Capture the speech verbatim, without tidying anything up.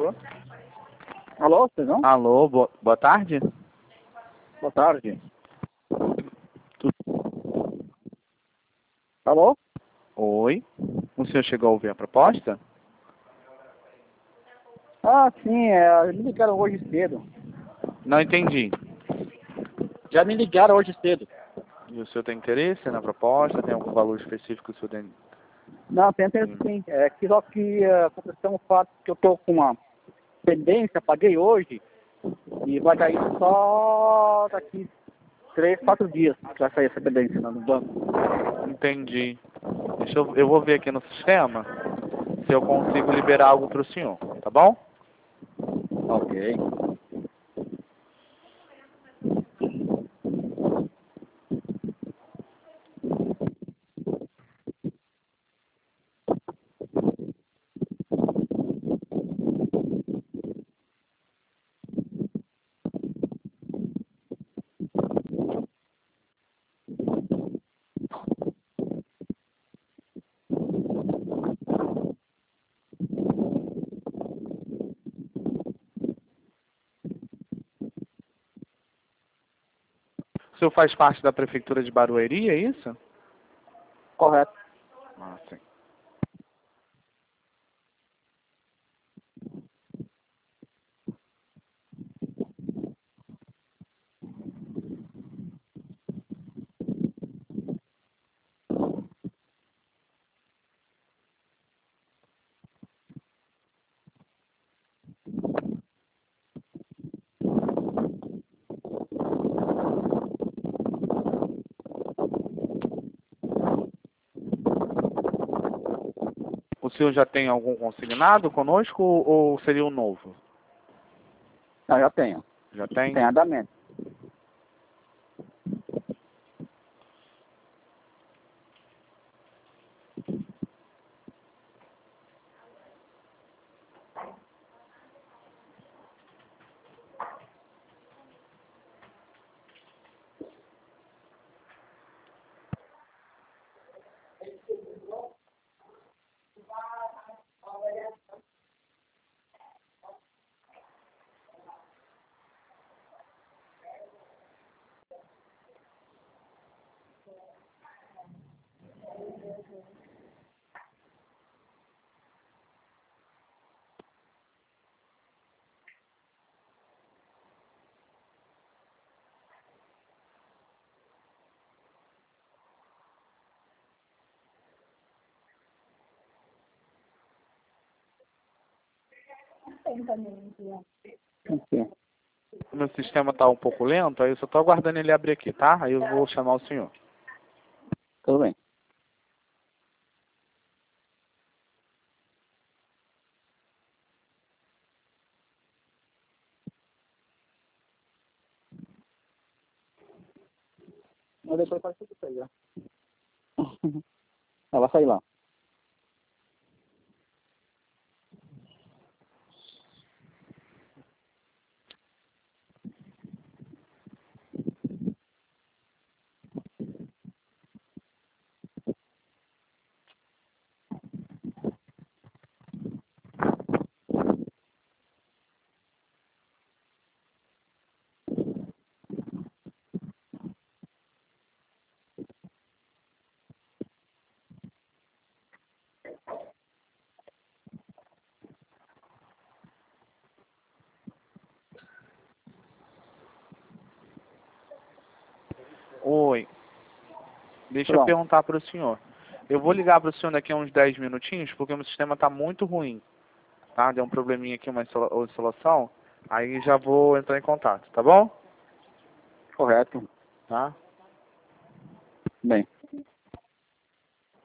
Alô? Alô, você não? Alô, bo boa tarde. Boa tarde. Alô? Oi. O senhor chegou a ouvir a proposta? Ah, sim, é, me ligaram hoje cedo. Não entendi. Já me ligaram hoje cedo. E o senhor tem interesse na proposta? Tem algum valor específico que o senhor tem? Não, tem interesse sim. É que só que uh, aconteceu um fato que eu tô com uma pendência, paguei hoje e vai cair só daqui três, quatro dias que vai sair essa pendência no banco. Entendi. Deixa eu, eu vou ver aqui no sistema se eu consigo liberar algo para o senhor, tá bom? Ok. O senhor faz parte da prefeitura de Barueri, é isso? Correto. Ah, sim. O senhor já tem algum consignado conosco ou, ou seria um novo? Não, já tenho. Já tem? Tem andamento. Ok. O meu sistema está um pouco lento, aí eu só estou aguardando ele abrir aqui, tá? Aí eu vou chamar o senhor. Tudo bem. Mas depois pode ser que sair. Ela vai sair lá. Oi. Deixa eu Pronto. perguntar para o senhor. Eu vou ligar para o senhor daqui a uns dez minutinhos, porque o meu sistema está muito ruim. Tá? Deu um probleminha aqui, uma instala- instalação. Aí já vou entrar em contato, tá bom? Correto. Tá? Bem.